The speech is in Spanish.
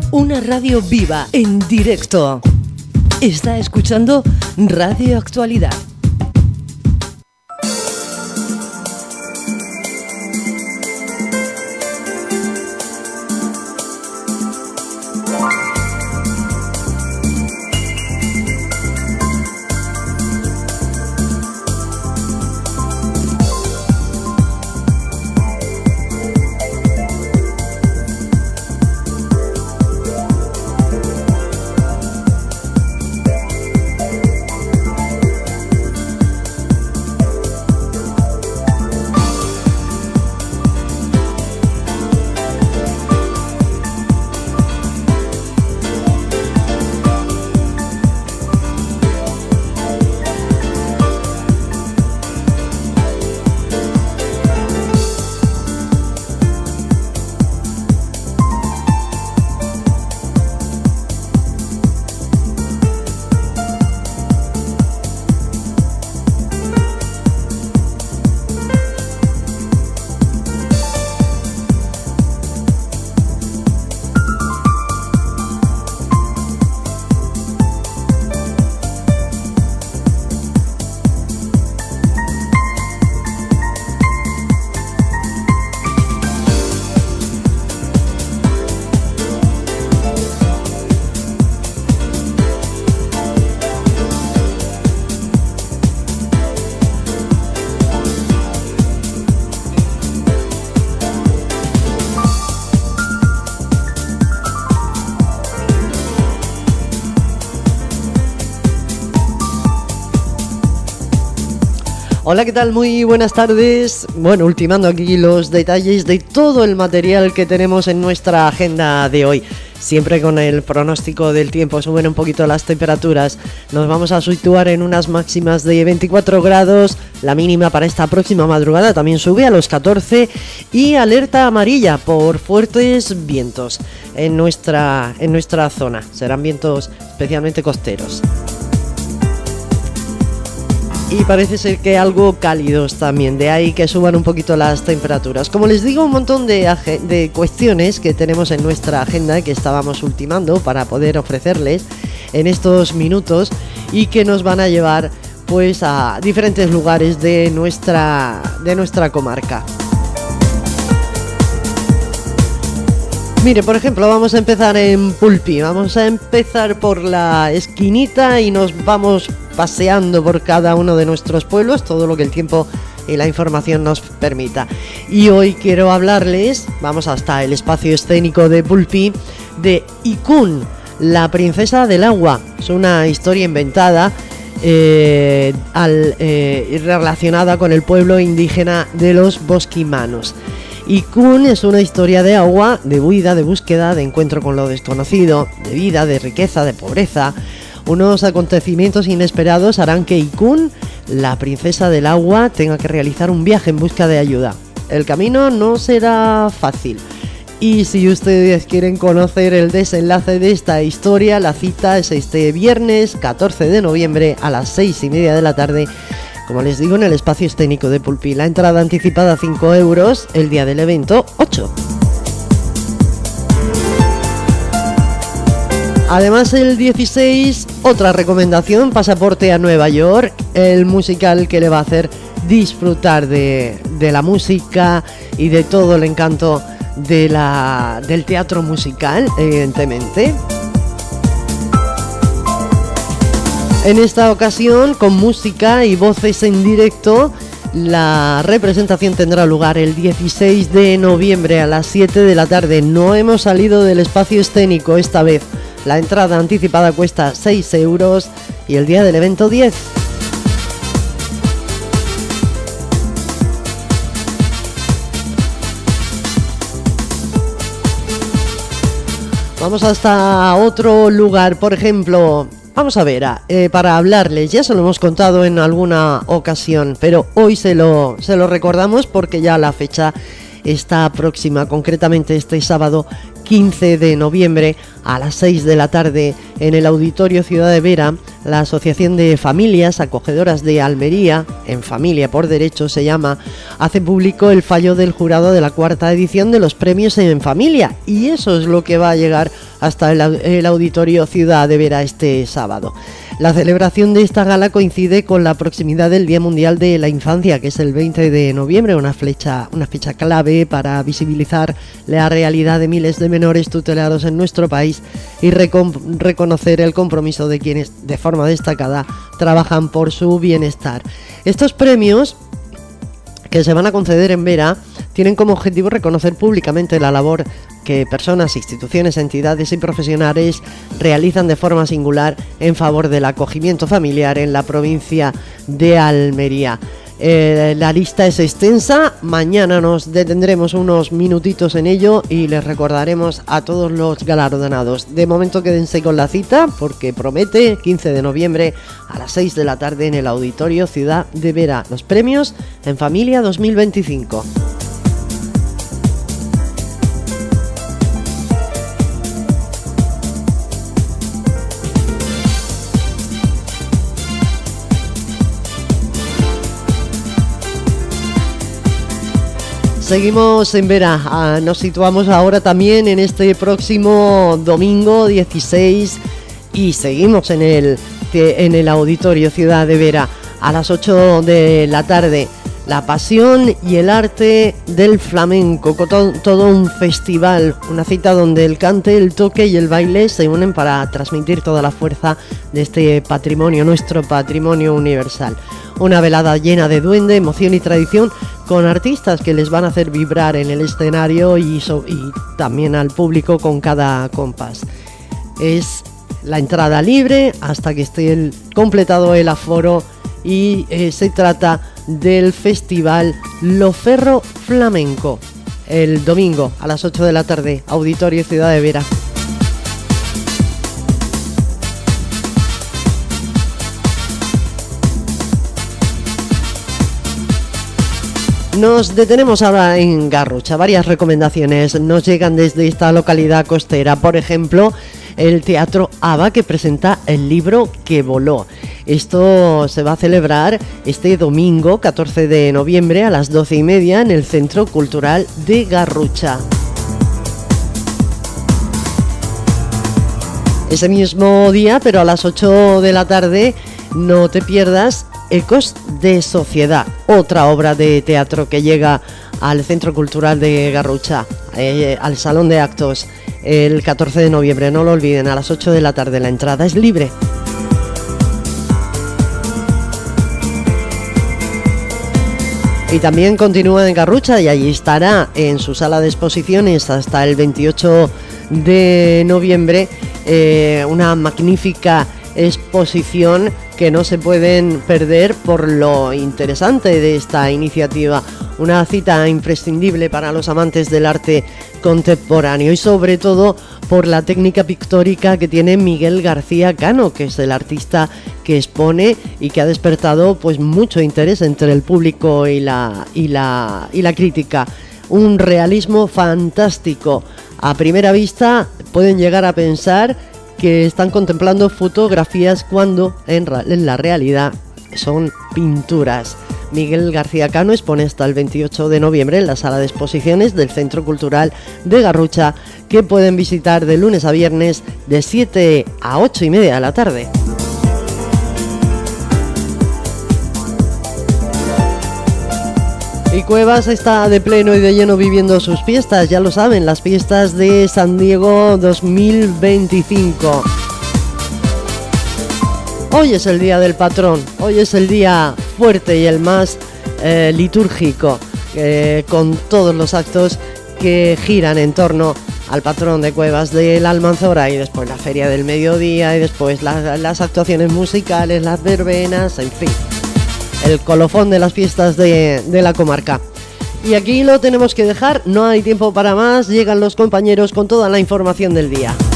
Una radio viva, en directo. Está escuchando Radio Actualidad. Hola, ¿qué tal? Muy buenas tardes. Bueno, ultimando aquí los detalles de todo el material que tenemos en nuestra agenda de hoy. Siempre con el pronóstico del tiempo, suben un poquito las temperaturas. Nos vamos a situar en unas máximas de 24 grados. La mínima para esta próxima madrugada también sube a los 14. Y alerta amarilla por fuertes vientos en nuestra zona. Serán vientos especialmente costeros. Y parece ser que algo cálidos también, de ahí que suban un poquito las temperaturas. Como les digo, un montón de cuestiones que tenemos en nuestra agenda que estábamos ultimando para poder ofrecerles en estos minutos y que nos van a llevar pues a diferentes lugares de nuestra comarca. Mire, por ejemplo, vamos a empezar en Pulpí, vamos a empezar por la esquinita y nos vamos paseando por cada uno de nuestros pueblos, todo lo que el tiempo y la información nos permita. Y hoy quiero hablarles, vamos hasta el espacio escénico de Pulpí, de Ikun, la princesa del agua. Es una historia inventada relacionada con el pueblo indígena de los bosquimanos. Ikun es una historia de agua, de huida, de búsqueda, de encuentro con lo desconocido, de vida, de riqueza, de pobreza. Unos acontecimientos inesperados harán que Ikun, la princesa del agua, tenga que realizar un viaje en busca de ayuda. El camino no será fácil. Y si ustedes quieren conocer el desenlace de esta historia, la cita es este viernes 14 de noviembre a las 6:30 de la tarde. Como les digo, en el espacio escénico de Pulpí. La entrada anticipada 5 euros, el día del evento 8. Además, el 16, otra recomendación, Pasaporte a Nueva York, el musical que le va a hacer disfrutar de la música y de todo el encanto del teatro musical, evidentemente. En esta ocasión, con música y voces en directo, la representación tendrá lugar el 16 de noviembre a las 7 de la tarde. No hemos salido del espacio escénico esta vez. La entrada anticipada cuesta 6 euros y el día del evento 10. Vamos hasta otro lugar, por ejemplo. Vamos a ver, para hablarles, ya se lo hemos contado en alguna ocasión, pero hoy se lo recordamos porque ya la fecha está próxima, concretamente este sábado 15 de noviembre a las 6 de la tarde en el Auditorio Ciudad de Vera, la Asociación de Familias Acogedoras de Almería, En Familia por Derecho se llama, hace público el fallo del jurado de la 4ª edición de los premios En Familia, y eso es lo que va a llegar hasta el Auditorio Ciudad de Vera este sábado. La celebración de esta gala coincide con la proximidad del Día Mundial de la Infancia, que es el 20 de noviembre, una fecha clave para visibilizar la realidad de miles de menores tutelados en nuestro país y reconocer el compromiso de quienes de forma destacada trabajan por su bienestar. Estos premios, que se van a conceder en Vera, tienen como objetivo reconocer públicamente la labor que personas, instituciones, entidades y profesionales realizan de forma singular en favor del acogimiento familiar en la provincia de Almería. La lista es extensa, mañana nos detendremos unos minutitos en ello y les recordaremos a todos los galardonados. De momento quédense con la cita porque promete 15 de noviembre a las 6 de la tarde en el Auditorio Ciudad de Vera, los premios En Familia 2025. Seguimos en Vera, nos situamos ahora también en este próximo domingo 16 y seguimos en el Auditorio Ciudad de Vera a las 8 de la tarde. La pasión y el arte del flamenco, todo un festival, una cita donde el cante, el toque y el baile se unen para transmitir toda la fuerza de este patrimonio, nuestro patrimonio universal. Una velada llena de duende, emoción y tradición, con artistas que les van a hacer vibrar en el escenario y también al público con cada compás. Es la entrada libre hasta que esté completado el aforo y se trata del festival Loferro Flamenco, el domingo a las 8 de la tarde, Auditorio Ciudad de Vera. Nos detenemos ahora en Garrucha. Varias recomendaciones nos llegan desde esta localidad costera. Por ejemplo, el Teatro ABA, que presenta el libro que voló. Esto se va a celebrar este domingo 14 de noviembre a las 12:30 en el Centro Cultural de Garrucha. Ese mismo día, pero a las 8 de la tarde, no te pierdas Ecos de Sociedad, otra obra de teatro que llega al Centro Cultural de Garrucha, al Salón de Actos, el 14 de noviembre. No lo olviden, a las 8 de la tarde. La entrada es libre. Y también continúa en Garrucha y allí estará en su sala de exposiciones hasta el 28 de noviembre una magnífica exposición que no se pueden perder por lo interesante de esta iniciativa. Una cita imprescindible para los amantes del arte contemporáneo y sobre todo por la técnica pictórica que tiene Miguel García Cano, que es el artista que expone y que ha despertado pues mucho interés entre el público y la crítica. Un realismo fantástico. A primera vista pueden llegar a pensar que están contemplando fotografías cuando en la realidad son pinturas. Miguel García Cano expone hasta el 28 de noviembre en la sala de exposiciones del Centro Cultural de Garrucha, que pueden visitar de lunes a viernes de 7 a 8:30 de la tarde. Y Cuevas está de pleno y de lleno viviendo sus fiestas, ya lo saben, las fiestas de San Diego 2025. Hoy es el día del patrón, hoy es el día fuerte y el más litúrgico, con todos los actos que giran en torno al patrón de Cuevas de la Almanzora, y después la feria del mediodía, y después las actuaciones musicales, las verbenas, en fin. El colofón de las fiestas de la comarca. Y aquí lo tenemos que dejar, no hay tiempo para más, llegan los compañeros con toda la información del día.